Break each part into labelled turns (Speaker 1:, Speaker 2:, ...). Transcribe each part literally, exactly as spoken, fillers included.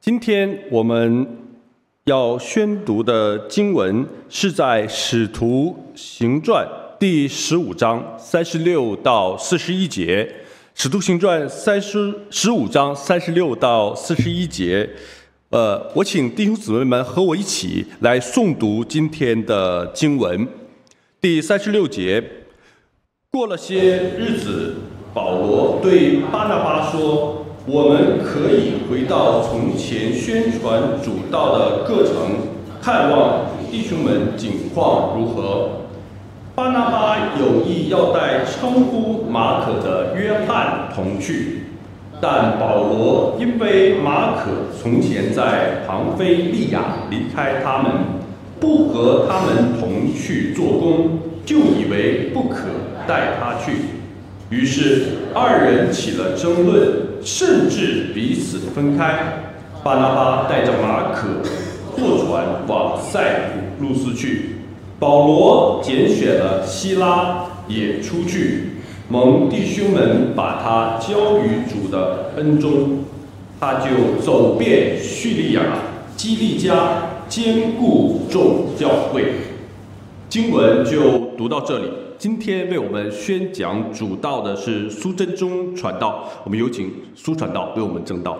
Speaker 1: 今天我们要宣读的经文是在《使徒行传》第十五章三十六到四十一节，《使徒行传》三十十五章三十六到四十一节。呃，我请弟兄姊妹们和我一起来诵读今天的经文。第三十六节，过了些日子，保罗对巴拿巴说：“我们可以回到从前宣传主道的各城，看望弟兄们景况如何。”巴拿巴有意要带称呼马可的约翰同去，但保罗因为马可从前在庞菲利亚离开他们，不和他们同去做工，就以为不可带他去。于是二人起了争论，甚至彼此分开。巴拿巴带着马可坐船往塞浦路斯去，保罗拣选了希拉也出去，蒙弟兄们把他交于主的恩中，他就走遍叙利亚、基利家，兼顾众教会。经文就读到这里。今天为我们宣讲主道的是苏贞忠传道，我们有请苏传道为我们证道。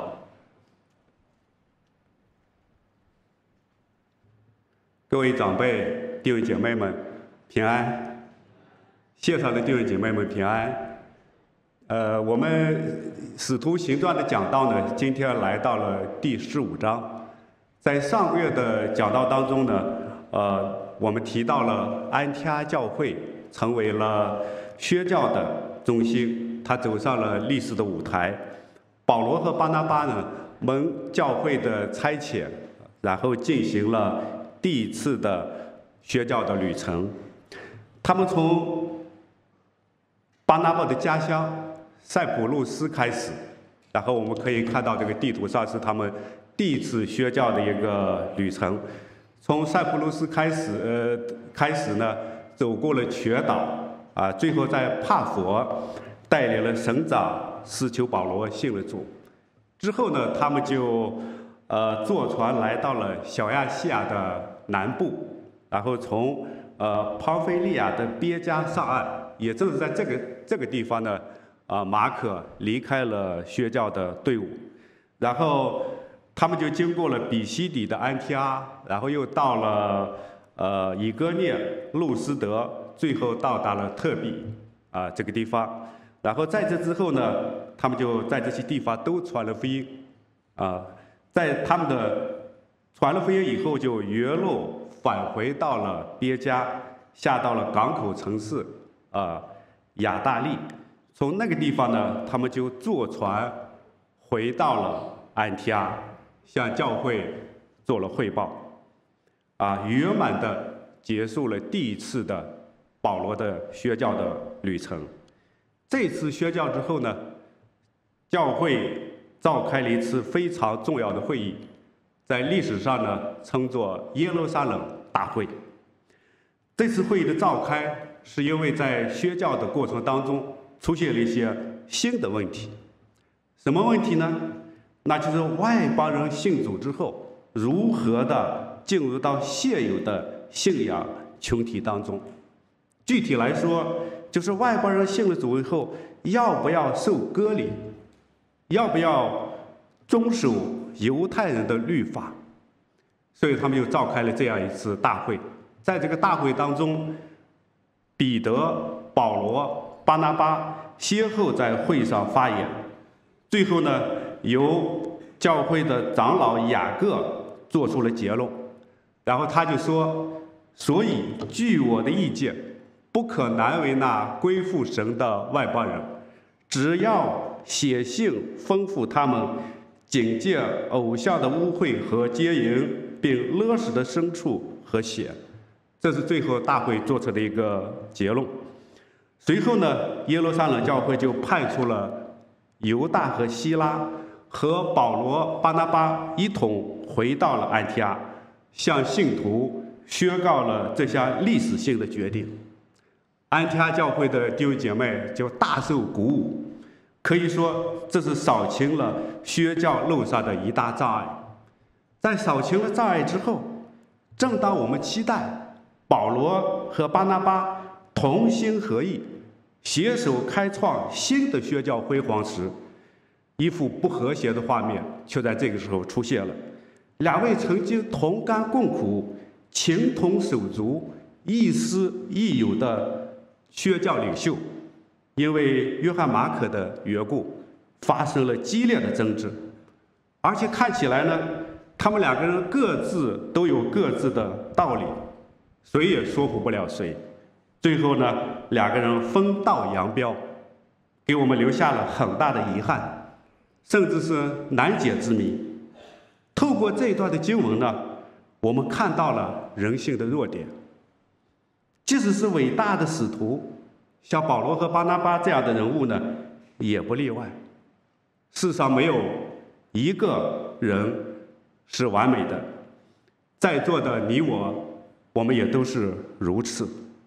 Speaker 2: 各位长辈、弟兄姐妹们平安，线上的弟兄姐妹们平安。呃，我们使徒行传的讲道呢，今天来到了第十五章。在上个月的讲道当中呢，呃，我们提到了安提阿教会成为了宣教的中心，他走上了历史的舞台。保罗和巴拿巴呢，蒙教会的差遣，然后进行了第一次的宣教的旅程。他们从巴拿巴的家乡塞浦路斯开始，然后我们可以看到这个地图上是他们第一次宣教的一个旅程。从塞浦路斯开始，呃，开始呢。走过了全岛啊，最后在帕佛带领了省长施求保罗信了主。之后呢，他们就呃坐船来到了小亚细亚的南部，然后从呃庞菲利亚的边疆上岸。也正是在这个这个地方呢，啊马可离开了宣教的队伍，然后他们就经过了比西底的安提阿，然后又到了。呃，以哥念、路斯德，最后到达了特庇啊、呃、这个地方。然后在这之后呢，他们就在这些地方都传了福音啊、呃。在他们的传了福音以后，就原路返回到了边疆，下到了港口城市啊、呃、亚大利。从那个地方呢，他们就坐船回到了安提阿，向教会做了汇报。啊，圆满的结束了第一次的保罗的宣教的旅程。这次宣教之后呢，教会召开了一次非常重要的会议，在历史上呢称作耶路撒冷大会。这次会议的召开，是因为在宣教的过程当中出现了一些新的问题。什么问题呢？那就是外邦人信主之后，如何的进入到现有的信仰群体当中。具体来说，就是外邦人信了主以后，要不要受割礼，要不要遵守犹太人的律法。所以他们就召开了这样一次大会。在这个大会当中，彼得、保罗、巴拿巴先后在会上发言，最后呢，由教会的长老雅各做出了结论。然后他就说，所以据我的意见，不可难为那归附神的外邦人，只要写信吩咐他们警戒偶像的污秽和奸淫，并勒死的牲畜和血。这是最后大会做出的一个结论。随后呢，耶路撒冷教会就派出了犹大和希拉和保罗、巴拿巴一同回到了安提阿，向信徒宣告了这项历史性的决定。安提阿教会的弟兄姐妹就大受鼓舞，可以说这是扫清了宣教路上的一大障碍。 在扫清了障碍之后，正当我们期待保罗和巴拿巴同心合意，携手开创新的宣教辉煌时，一幅不和谐的画面却在这个时候出现了。两位曾经同甘共苦、情同手足、亦师亦友的宣教领袖，因为约翰马可的缘故，发生了激烈的争执，而且看起来呢，他们两个人各自都有各自的道理，谁也说服不了谁。最后呢，两个人分道扬镳，给我们留下了很大的遗憾，甚至是难解之谜。透过这一段的经文呢，我们看到了人性的弱点。即使是伟大的使徒，像保罗和巴拿巴这样的人物呢，也不例外。世上没有一个人是完美的，在座的你我，我们也都是如此，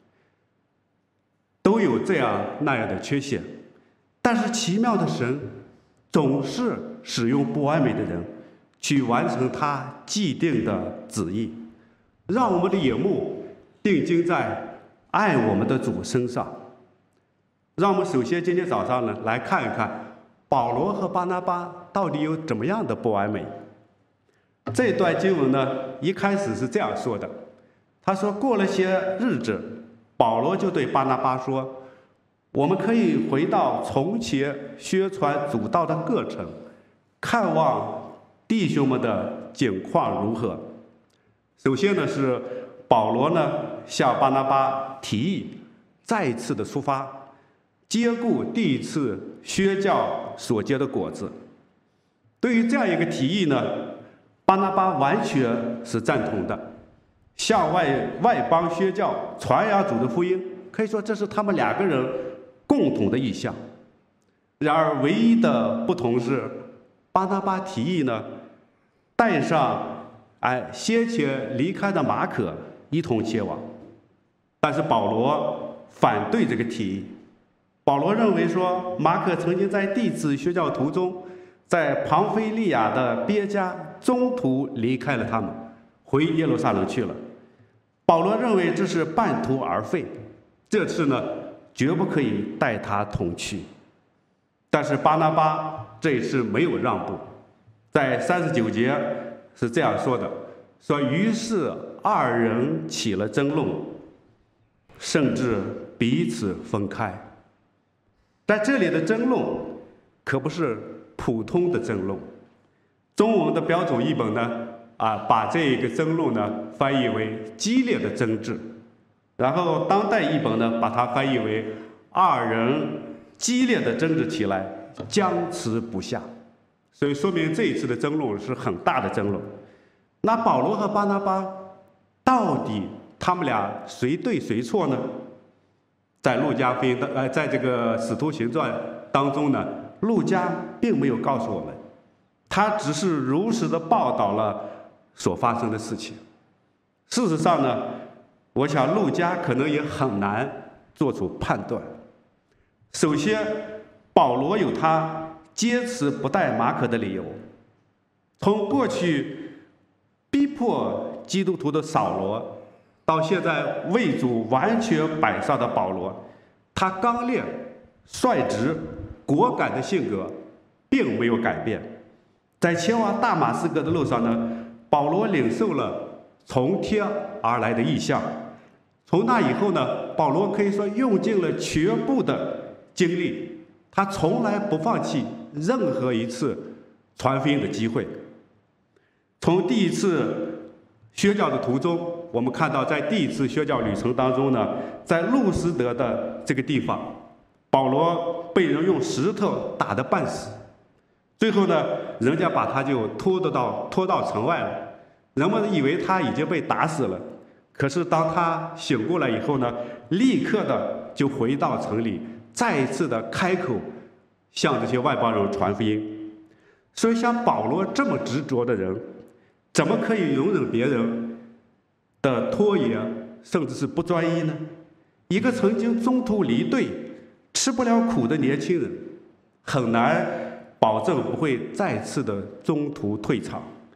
Speaker 2: 都有这样那样的缺陷。但是奇妙的神总是使用不完美的人去完成他既定的旨意，让我们的眼目定睛在爱我们的主身上。让我们首先今天早上呢，来看一看保罗和巴拿巴到底有怎么样的不完美。这段经文呢，一开始是这样说的，他说过了些日子，保罗就对巴拿巴说，我们可以回到从前宣传主道的各城，看望弟兄们的境况如何。首先呢，是保罗呢向巴拿巴提议再一次的出发，兼顾第一次宣教所结的果子。对于这样一个提议呢，巴拿巴完全是赞同的。向外外邦宣教传扬主的福音，可以说这是他们两个人共同的意向。然而唯一的不同是，巴拿巴提议呢带上哎先前离开的马可一同前往，但是保罗反对这个提议。保罗认为说，马可曾经在第一次宣教途中，在庞菲利亚的边家中途离开了他们，回耶路撒冷去了。保罗认为这是半途而废，这次呢绝不可以带他同去。但是巴拿巴这一次没有让步，在三十九节是这样说的，说于是二人起了争论，甚至彼此分开。在这里的争论可不是普通的争论，中文的标准译本呢啊把这个争论呢翻译为激烈的争执，然后当代译本呢把它翻译为二人激烈的争执起来，僵持不下。所以说明这一次的争论是很大的争论。那保罗和巴拿巴到底他们俩谁对谁错呢？在路加福音的呃，在这个使徒行传当中呢，路加并没有告诉我们，他只是如实的报道了所发生的事情。事实上呢，我想路加可能也很难做出判断。首先，保罗有他坚持不带马可的理由。从过去逼迫基督徒的扫罗，到现在为主完全摆上的保罗，他刚烈、率直、果敢的性格并没有改变。在前往大马士革的路上呢，保罗领受了从天而来的异象。从那以后呢，保罗可以说用尽了全部的精力，他从来不放弃任何一次传福音的机会。从第一次宣教的途中，我们看到在第一次宣教旅程当中呢，在路斯德的这个地方，保罗被人用石头打得半死，最后呢，人家把他就拖得到拖到城外了，人们以为他已经被打死了。可是当他醒过来以后呢，立刻的就回到城里，再一次的开口向这些外邦人传福音。所以像保罗这么执着的人，怎么可以容忍别人的拖延，甚至是不专一呢？一个曾经中途离队、吃不了苦的年轻人，很难保证不会再次的中途退场。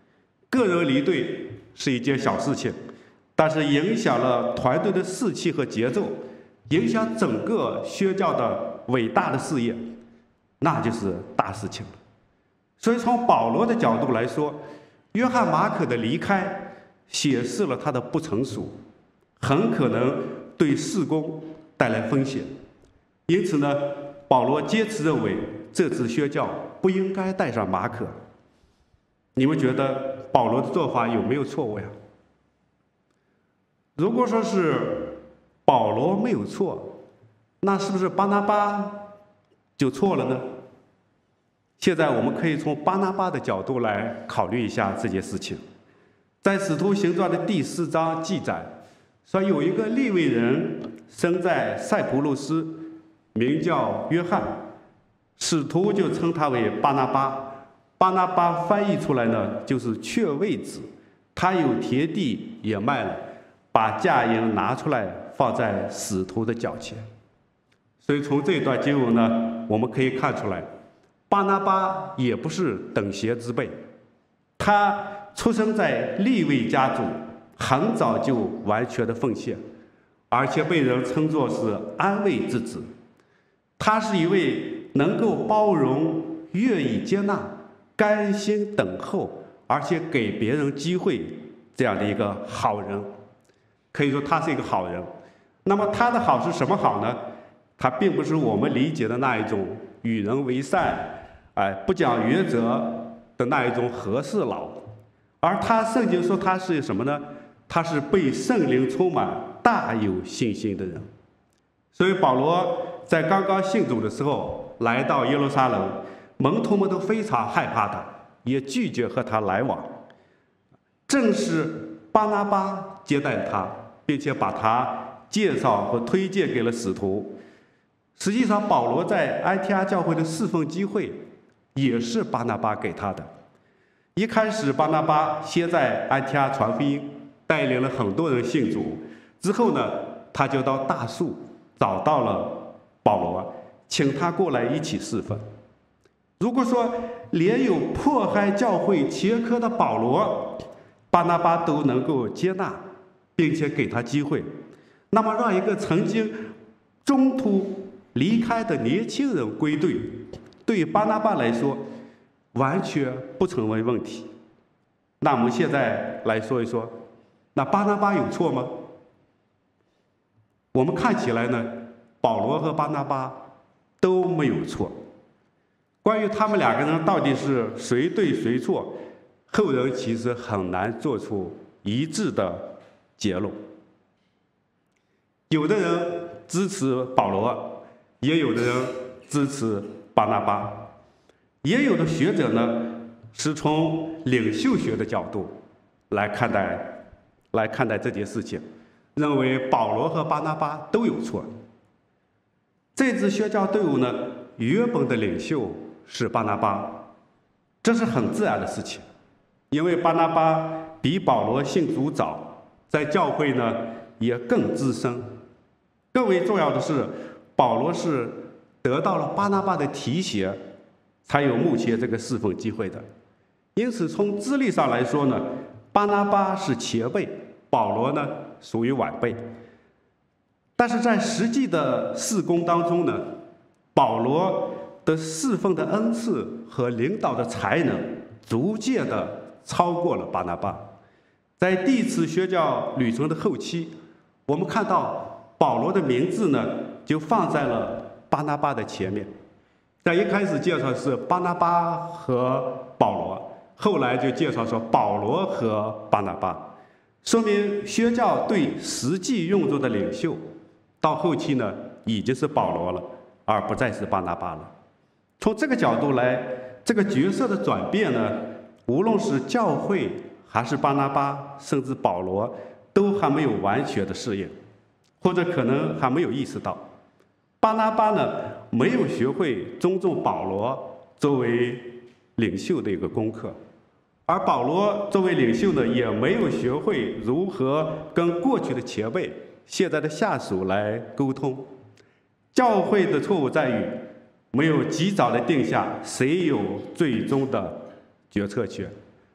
Speaker 2: 个人离队是一件小事情，但是影响了团队的士气和节奏，影响整个宣教的伟大的事业，那就是大事情了。所以从保罗的角度来说，约翰马可的离开显示了他的不成熟，很可能对事工带来风险。因此呢，保罗坚持认为这次宣教不应该带上马可。你们觉得保罗的做法有没有错误呀？如果说是保罗没有错，那是不是巴拿巴就错了呢？现在我们可以从巴拿巴的角度来考虑一下这件事情。在《使徒行传》的第四章记载说，有一个利未人生在塞浦路斯，名叫约翰，使徒就称他为巴拿巴。巴拿巴翻译出来呢，就是雀位子。他有田地也卖了，把价银拿出来放在使徒的脚前。所以从这段经文呢，我们可以看出来，巴拿巴也不是等闲之辈，他出生在利未家族，很早就完全的奉献，而且被人称作是安慰之子。他是一位能够包容、愿意接纳、甘心等候，而且给别人机会这样的一个好人。可以说他是一个好人。那么他的好是什么好呢？他并不是我们理解的那一种与人为善，哎，不讲原则的那一种和事佬，而他圣经说他是什么呢？他是被圣灵充满、大有信心的人。所以保罗在刚刚信主的时候来到耶路撒冷，门徒们都非常害怕他，也拒绝和他来往。正是巴拿巴接待他，并且把他介绍和推荐给了使徒。实际上，保罗在安提阿教会的侍奉机会也是巴拿巴给他的。一开始，巴拿巴先在安提阿传福音，带领了很多人信主。之后呢，他就到大树找到了保罗，请他过来一起侍奉。如果说连有迫害教会前科的保罗，巴拿巴都能够接纳，并且给他机会，那么让一个曾经中途离开的年轻人归队，对于巴拿巴来说完全不成为问题。那我们现在来说一说，那巴拿巴有错吗？我们看起来呢，保罗和巴拿巴都没有错。关于他们两个人到底是谁对谁错，后人其实很难做出一致的结论。有的人支持保罗，也有的人支持巴拿巴，也有的学者呢是从领袖学的角度来看待来看待这件事情，认为保罗和巴拿巴都有错。这支宣教队伍呢，原本的领袖是巴拿巴，这是很自然的事情，因为巴拿巴比保罗信主早，在教会呢也更资深。更为重要的是，保罗是得到了巴拿巴的提携，才有目前这个侍奉机会的。因此，从资历上来说呢，巴拿巴是前辈，保罗呢属于晚辈。但是在实际的事工当中呢，保罗的侍奉的恩赐和领导的才能逐渐的超过了巴拿巴。在第一次宣教旅程的后期，我们看到保罗的名字呢就放在了巴拿巴的前面。在一开始介绍是巴拿巴和保罗，后来就介绍说保罗和巴拿巴，说明宣教队实际用作的领袖到后期呢已经是保罗了，而不再是巴拿巴了。从这个角度来，这个角色的转变呢，无论是教会还是巴拿巴，甚至保罗，都还没有完全的适应，或者可能还没有意识到。巴拿巴呢，没有学会尊重保罗作为领袖的一个功课，而保罗作为领袖呢，也没有学会如何跟过去的前辈、现在的下属来沟通。教会的错误在于没有及早的定下谁有最终的决策权。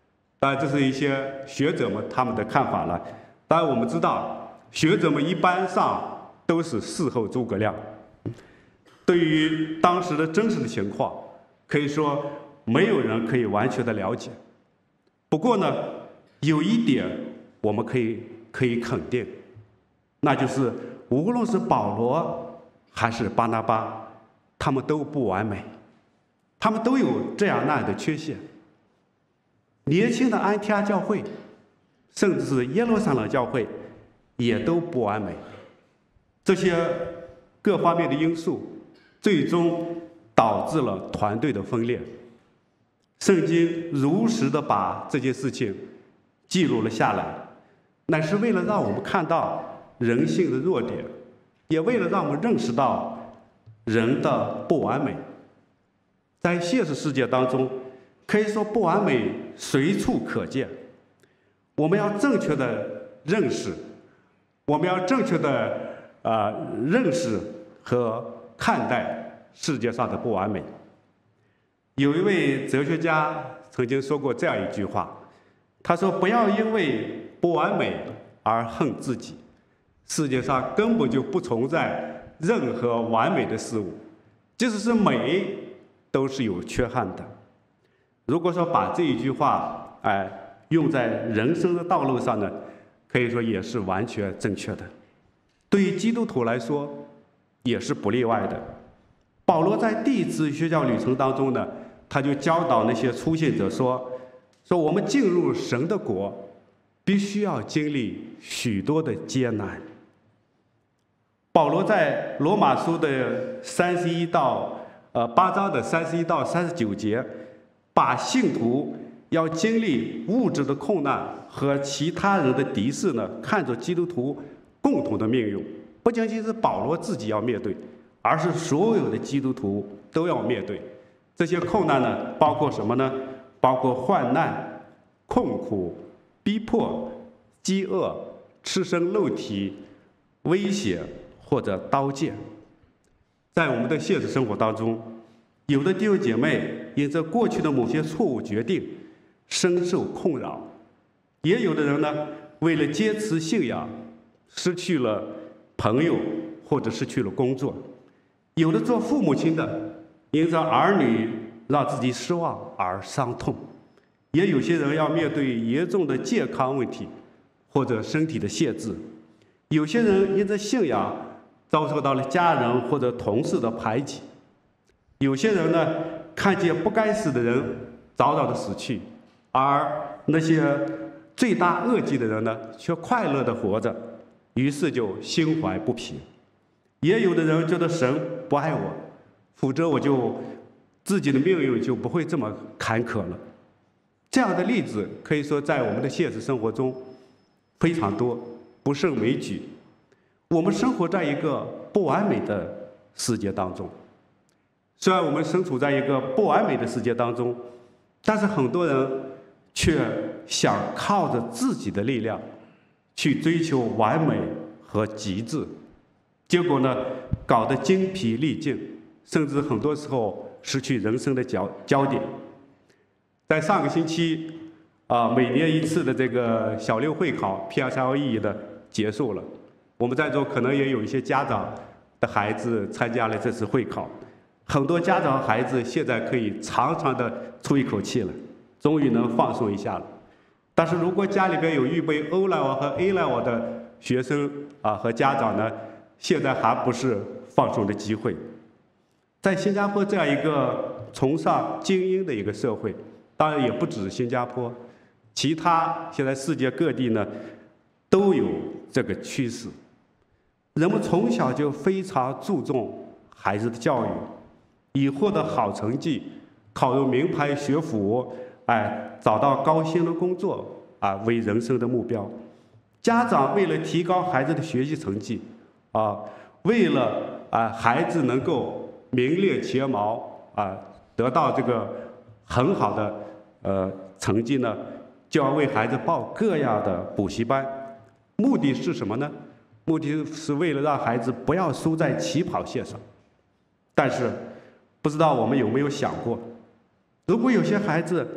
Speaker 2: 当然，这是一些学者们他们的看法了。当然，我们知道学者们一般上都是事后诸葛亮，对于当时的真实的情况，可以说没有人可以完全的了解。不过呢，有一点我们可以可以肯定，那就是无论是保罗还是巴拿巴，他们都不完美，他们都有这样那样的缺陷。年轻的安提阿教会，甚至是耶路撒冷教会，也都不完美。这些各方面的因素，最终导致了团队的分裂。圣经如实的把这件事情记录了下来，乃是为了让我们看到人性的弱点，也为了让我们认识到人的不完美。在现实世界当中，可以说不完美随处可见。我们要正确的认识，我们要正确的呃认识和看待世界上的不完美。有一位哲学家曾经说过这样一句话，他说：“不要因为不完美而恨自己，世界上根本就不存在任何完美的事物，即使是美，都是有缺憾的。”如果说把这一句话哎用在人生的道路上呢，可以说也是完全正确的。对于基督徒来说，也是不例外的。保罗在第一次宣教旅程当中呢，他就教导那些初信者说：“说我们进入神的国，必须要经历许多的艰难。”保罗在罗马书的三十一到呃八章的三十一到三十九节，把信徒要经历物质的困难和其他人的敌视呢，看作基督徒共同的命运，不仅仅是保罗自己要面对，而是所有的基督徒都要面对。这些困难呢，包括什么呢？包括患难、困苦、逼迫、饥饿、赤身肉体、危险或者刀剑。在我们的现实生活当中，有的弟兄姐妹因着过去的某些错误决定深受困扰，也有的人呢，为了坚持信仰，失去了朋友或者失去了工作。有的做父母亲的，因着儿女让自己失望而伤痛，也有些人要面对严重的健康问题或者身体的限制。有些人因着信仰遭受到了家人或者同事的排挤。有些人呢，看见不该死的人早早的死去，而那些罪大恶极的人呢，却快乐的活着，于是就心怀不平。也有的人觉得神不爱我，否则我就自己的命运就不会这么坎坷了。这样的例子可以说在我们的现实生活中非常多，不胜枚举。我们生活在一个不完美的世界当中。虽然我们身处在一个不完美的世界当中，但是很多人却想靠着自己的力量去追求完美和极致，结果呢，搞得精疲力尽，甚至很多时候失去人生的焦焦点。在上个星期啊、呃，每年一次的这个小六会考 P S L E 的结束了，我们在座可能也有一些家长的孩子参加了这次会考。很多家长孩子现在可以长长的出一口气了，终于能放松一下了。但是如果家里边有预备 O level 和 A level 的学生啊和家长呢，现在还不是放松的机会。在新加坡这样一个崇尚精英的一个社会，当然也不止新加坡，其他现在世界各地呢都有这个趋势。人们从小就非常注重孩子的教育，以获得好成绩、考入名牌学府、哎，找到高薪的工作啊为人生的目标。家长为了提高孩子的学习成绩，啊，为了啊孩子能够名列前茅啊，得到这个很好的呃成绩呢，就要为孩子报各样的补习班。目的是什么呢？目的是为了让孩子不要输在起跑线上。但是不知道我们有没有想过，如果有些孩子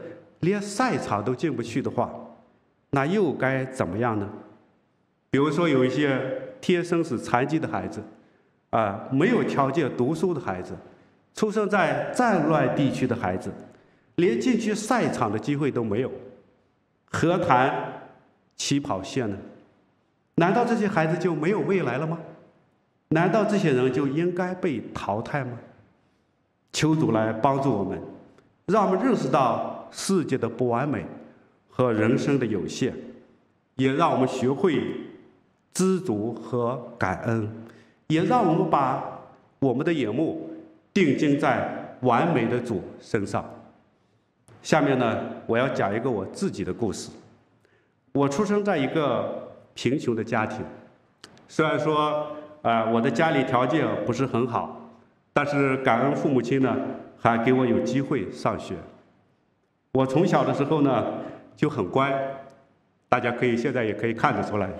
Speaker 2: 连赛场都进不去的话，那又该怎么样呢？比如说有一些天生是残疾的孩子，啊，没有条件读书的孩子，出生在战乱地区的孩子，连进去赛场的机会都没有，何谈起跑线呢？难道这些孩子就没有未来了吗？难道这些人就应该被淘汰吗？求主来帮助我们，让我们认识到世界的不完美和人生的有限，也让我们学会知足和感恩，也让我们把我们的眼目定睛在完美的主身上。下面呢，我要讲一个我自己的故事。我出生在一个贫穷的家庭，虽然说啊、呃，我的家里条件不是很好，但是感恩父母亲呢，还给我有机会上学。我从小的时候呢就很乖，大家可以现在也可以看得出来。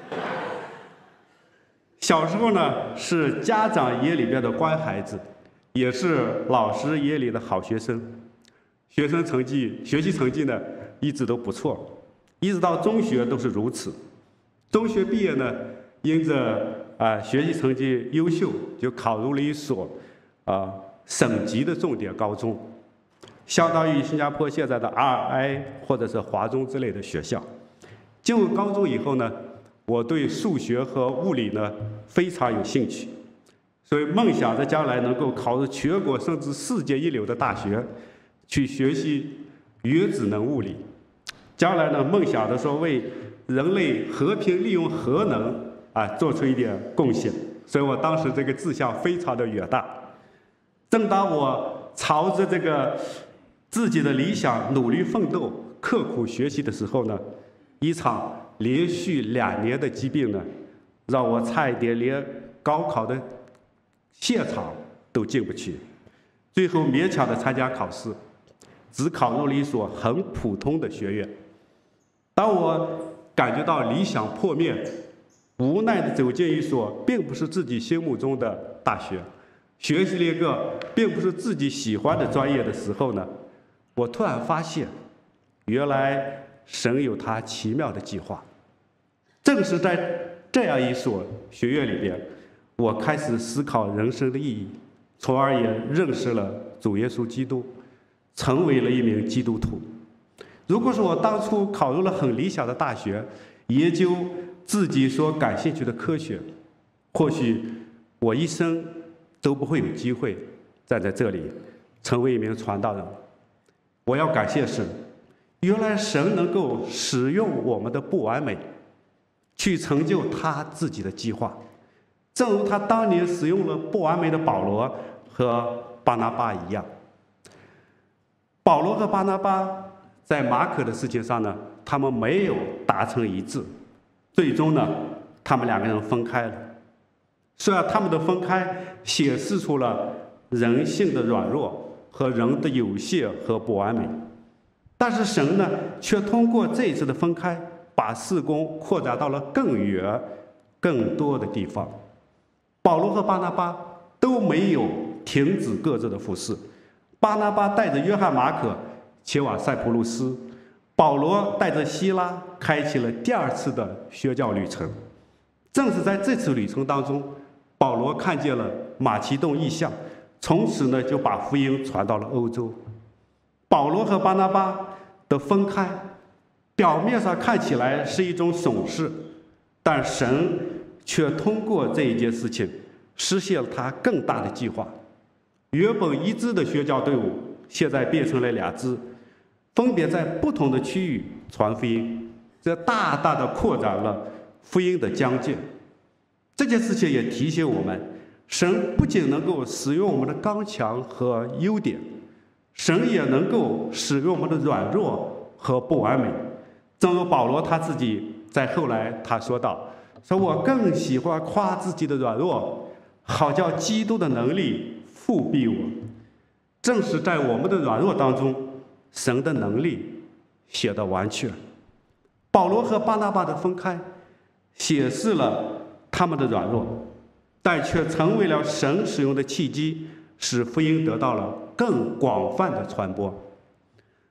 Speaker 2: 小时候呢是家长眼里边的乖孩子，也是老师眼里的好学生，学生成绩、学习成绩呢一直都不错，一直到中学都是如此。中学毕业呢，因着啊、呃、学习成绩优秀，就考入了一所啊、呃、省级的重点高中，相当于新加坡现在的 R I 或者是华中之类的学校。进入高中以后呢，我对数学和物理呢非常有兴趣，所以梦想着将来能够考入全国甚至世界一流的大学，去学习原子能物理。将来呢，梦想着说为人类和平利用核能啊做出一点贡献。所以我当时这个志向非常的远大。正当我朝着这个自己的理想努力奋斗、刻苦学习的时候呢，一场连续两年的疾病呢，让我差一点连高考的现场都进不去，最后勉强的参加考试，只考入了一所很普通的学院。当我感觉到理想破灭，无奈的走进一所并不是自己心目中的大学，学习了一个并不是自己喜欢的专业的时候呢，我突然发现，原来神有他奇妙的计划。正是在这样一所学院里边，我开始思考人生的意义，从而也认识了主耶稣基督，成为了一名基督徒。如果说我当初考入了很理想的大学，研究自己所感兴趣的科学，或许我一生都不会有机会站在这里成为一名传道人。我要感谢神，原来神能够使用我们的不完美去成就他自己的计划，正如他当年使用了不完美的保罗和巴拿巴一样。保罗和巴拿巴在马可的事情上呢，他们没有达成一致，最终呢，他们两个人分开了。虽然他们的分开显示出了人性的软弱和人的有限和不完美，但是神呢，却通过这一次的分开，把事工扩展到了更远、更多的地方。保罗和巴拿巴都没有停止各自的服事。巴拿巴带着约翰、马可前往塞浦路斯，保罗带着希拉开启了第二次的宣教旅程。正是在这次旅程当中，保罗看见了马其顿异象，从此呢就把福音传到了欧洲。保罗和巴拿巴的分开，表面上看起来是一种损失，但神却通过这一件事情实现了他更大的计划。原本一支的宣教队伍，现在变成了两支，分别在不同的区域传福音，这大大的扩展了福音的疆界。这件事情也提醒我们，神不仅能够使用我们的刚强和优点，神也能够使用我们的软弱和不完美。正如保罗他自己在后来他说道，说我更喜欢夸自己的软弱，好叫基督的能力复庇我。正是在我们的软弱当中，神的能力显得完全。保罗和巴拿巴的分开显示了他们的软弱，但却成为了神使用的契机，使福音得到了更广泛的传播。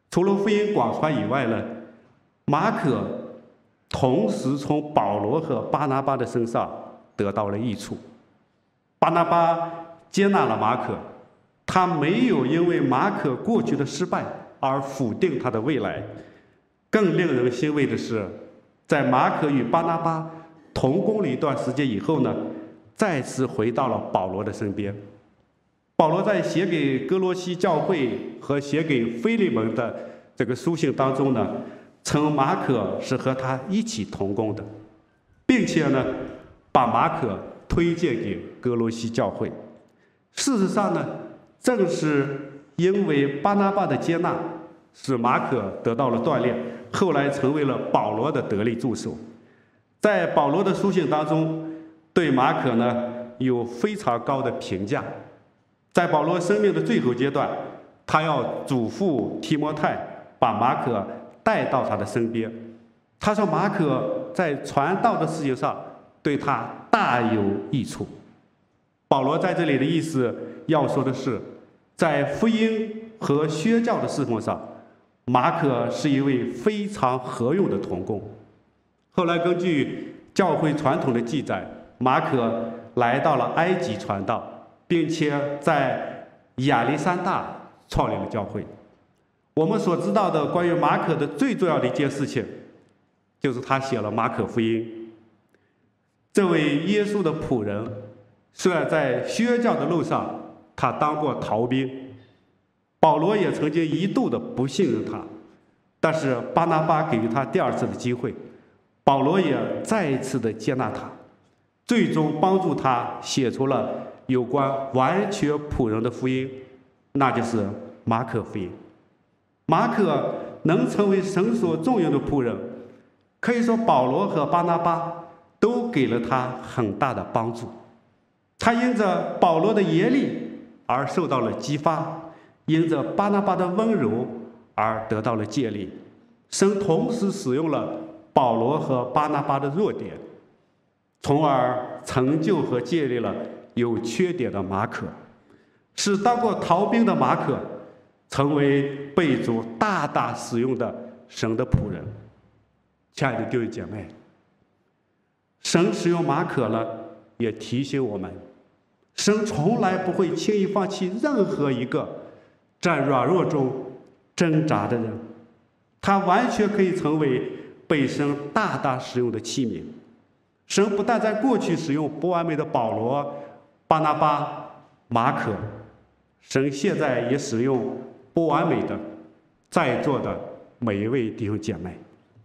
Speaker 2: 除了福音广传以外呢，马可同时从保罗和巴拿巴的身上得到了益处。巴拿巴接纳了马可，他没有因为马可过去的失败而否定他的未来。更令人欣慰的是，在马可与巴拿巴同工了一段时间以后呢，再次回到了保罗的身边。保罗在写给哥罗西教会和写给腓利门的这个书信当中呢，称马可是和他一起同工的，并且呢，把马可推荐给哥罗西教会。事实上呢，正是因为巴拿巴的接纳，使马可得到了锻炼，后来成为了保罗的得力助手。在保罗的书信当中，对马可呢有非常高的评价。在保罗生命的最后阶段，他要嘱咐提摩太把马可带到他的身边。他说马可在传道的事情上对他大有益处。保罗在这里的意思要说的是，在福音和宣教的侍奉上，马可是一位非常合用的同工。后来根据教会传统的记载，马可来到了埃及传道，并且在亚历山大创立了教会。我们所知道的关于马可的最重要的一件事情，就是他写了马可福音。这位耶稣的仆人，虽然在宣教的路上他当过逃兵，保罗也曾经一度的不信任他，但是巴拿巴给予他第二次的机会，保罗也再一次的接纳他，最终帮助他写出了有关完全仆人的福音，那就是马可福音。马可能成为神所重用的仆人，可以说保罗和巴拿巴都给了他很大的帮助。他因着保罗的严厉而受到了激发，因着巴拿巴的温柔而得到了建立。神同时使用了保罗和巴拿巴的弱点，从而成就和建立了有缺点的马可，使当过逃兵的马可成为被主大大使用的神的仆人。亲爱的弟兄姐妹，神使用马可了，也提醒我们，神从来不会轻易放弃任何一个在软弱中挣扎的人，他完全可以成为被神大大使用的器皿。神不但在过去使用不完美的保罗、巴拿巴、马可，神现在也使用不完美的在座的每一位弟兄姐妹。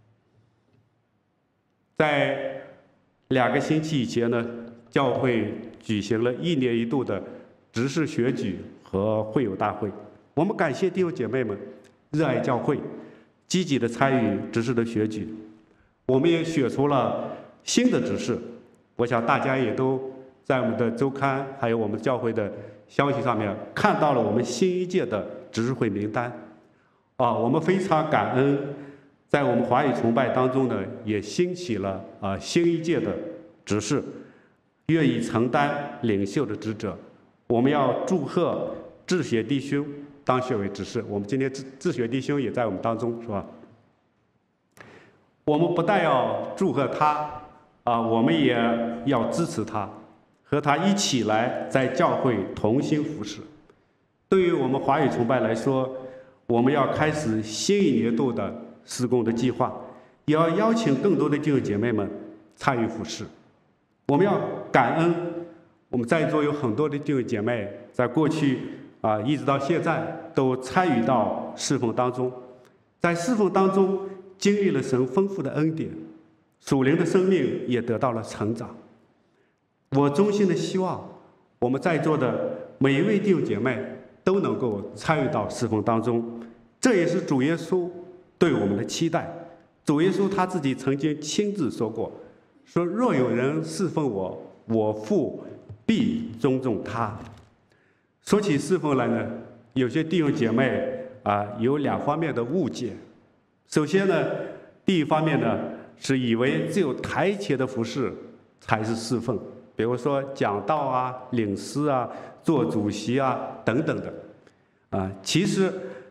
Speaker 2: 在两个星期以前呢，教会举行了一年一度的执事选举和会友大会。我们感谢弟兄姐妹们热爱教会，积极的参与执事的选举。我们也选出了新的执事，我想大家也都在我们的周刊还有我们教会的消息上面看到了我们新一届的执事会名单。啊，我们非常感恩，在我们华语崇拜当中呢，也兴起了啊新一届的执事，愿意承担领袖的职责。我们要祝贺志学弟兄当选为执事。我们今天志志学弟兄也在我们当中，是吧？我们不但要祝贺他，啊，我们也要支持他，和他一起来在教会同心服侍。对于我们华语崇拜来说，我们要开始新一年度的施工的计划，也要邀请更多的弟兄姐妹们参与服侍。我们要感恩我们在座有很多的弟兄姐妹，在过去啊一直到现在都参与到侍奉当中，在侍奉当中经历了神丰富的恩典，属灵的生命也得到了成长。我衷心的希望我们在座的每一位弟兄姐妹都能够参与到侍奉当中，这也是主耶稣对我们的期待。主耶稣他自己曾经亲自说过，说若有人侍奉我，我父必尊重他。说起侍奉来呢，有些弟兄姐妹啊有两方面的误解。首先呢，第一方面呢是以为只有台前的服侍才是侍奉，比如说讲道啊、领诗啊、做主席啊等等的，啊，其实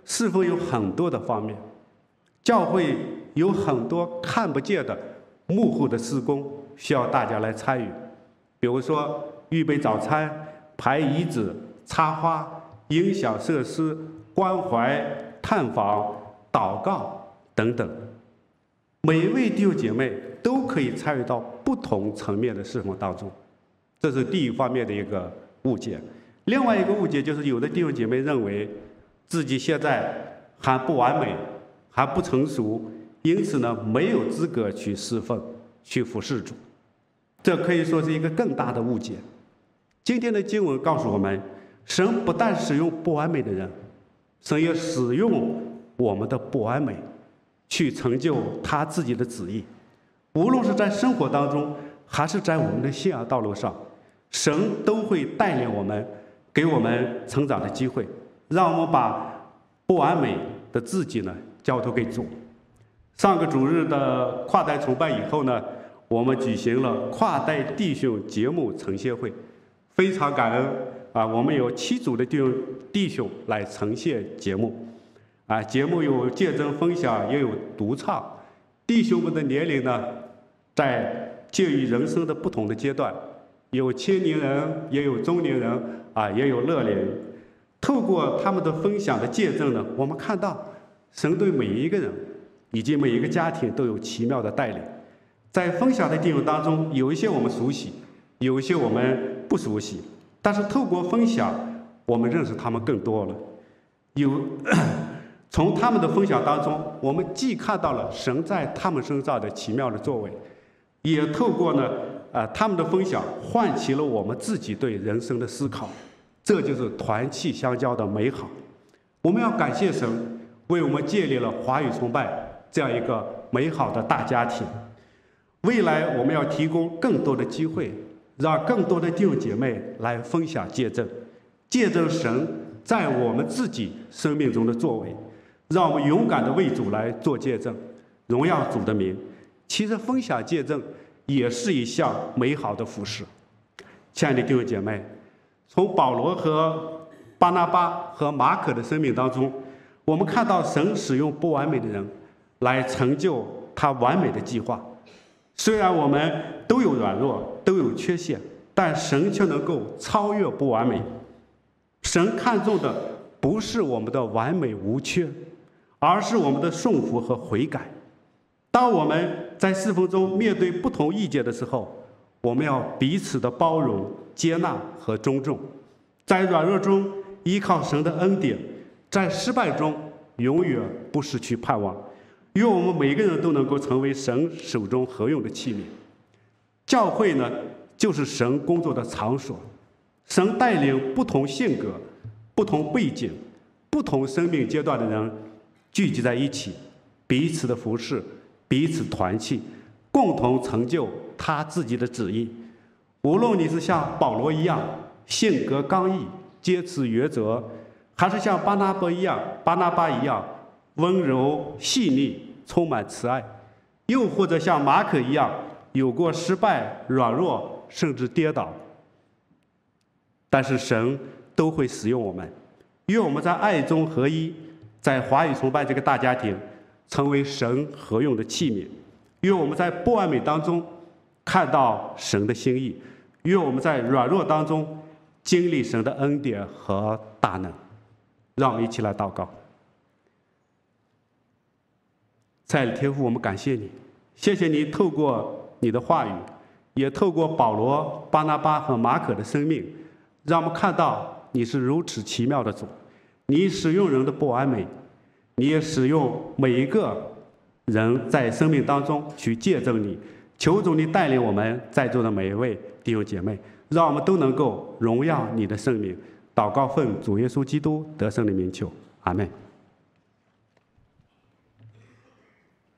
Speaker 2: 侍奉有很多的方面，教会有很多看不见的幕后的施工需要大家来参与，比如说预备早餐、排椅子、插花、音响设施、关怀、探访、祷告等等。每一位弟兄姐妹都可以参与到不同层面的侍奉当中，这是第一方面的一个误解。另外一个误解就是，有的弟兄姐妹认为自己现在还不完美，还不成熟，因此呢，没有资格去侍奉、去服侍主。这可以说是一个更大的误解。今天的经文告诉我们，神不但使用不完美的人，神也使用我们的不完美，去成就他自己的旨意。无论是在生活当中，还是在我们的信仰道路上，神都会带领我们，给我们成长的机会，让我们把不完美的自己呢交托给主。上个主日的跨代崇拜以后呢，我们举行了跨代弟兄节目呈现会，非常感恩啊！我们有七组的弟兄弟兄来呈现节目，啊，节目有见证分享，也有独唱。弟兄们的年龄呢，在介于人生的不同的阶段，有青年人，也有中年人，啊，也有乐龄人。透过他们的分享的见证呢，我们看到神对每一个人以及每一个家庭都有奇妙的带领。在分享的弟兄当中，有一些我们熟悉，有一些我们不熟悉，但是透过分享，我们认识他们更多了。有从他们的分享当中，我们既看到了神在他们身上的奇妙的作为，也透过呢，呃，他们的分享唤起了我们自己对人生的思考。这就是团契相交的美好。我们要感谢神为我们建立了华语崇拜这样一个美好的大家庭。未来我们要提供更多的机会，让更多的弟兄姐妹来分享见证，见证神在我们自己生命中的作为，让我们勇敢的为主来做见证，荣耀主的名。其实分享见证也是一项美好的服事。亲爱的弟兄姐妹，从保罗和巴拿巴和马可的生命当中，我们看到神使用不完美的人来成就他完美的计划。虽然我们都有软弱，都有缺陷，但神却能够超越不完美。神看重的不是我们的完美无缺，而是我们的顺服和悔改。当我们在侍奉中面对不同意见的时候，我们要彼此的包容、接纳和尊重，在软弱中依靠神的恩典，在失败中永远不失去盼望。愿我们每个人都能够成为神手中合用的器皿。教会呢，就是神工作的场所，神带领不同性格、不同背景、不同生命阶段的人聚集在一起，彼此的服侍，彼此团契，共同成就他自己的旨意。无论你是像保罗一样性格刚毅、坚持原则，还是像巴拿巴一样巴拿巴一样温柔细腻、充满慈爱，又或者像马可一样有过失败、软弱，甚至跌倒，但是神都会使用我们。愿我们在爱中合一，在华语崇拜这个大家庭成为神合用的器皿。愿我们在不完美当中看到神的心意，愿我们在软弱当中经历神的恩典和大能。让我们一起来祷告。亲爱的天父，我们感谢你，谢谢你透过你的话语，也透过保罗、巴拿巴和马可的生命，让我们看到你是如此奇妙的主。你使用人的不完美，你也使用每一个人在生命当中去见证你。求主你带领我们在座的每一位弟兄姐妹，让我们都能够荣耀你的圣名。祷告奉主耶稣基督得胜的名求，阿们。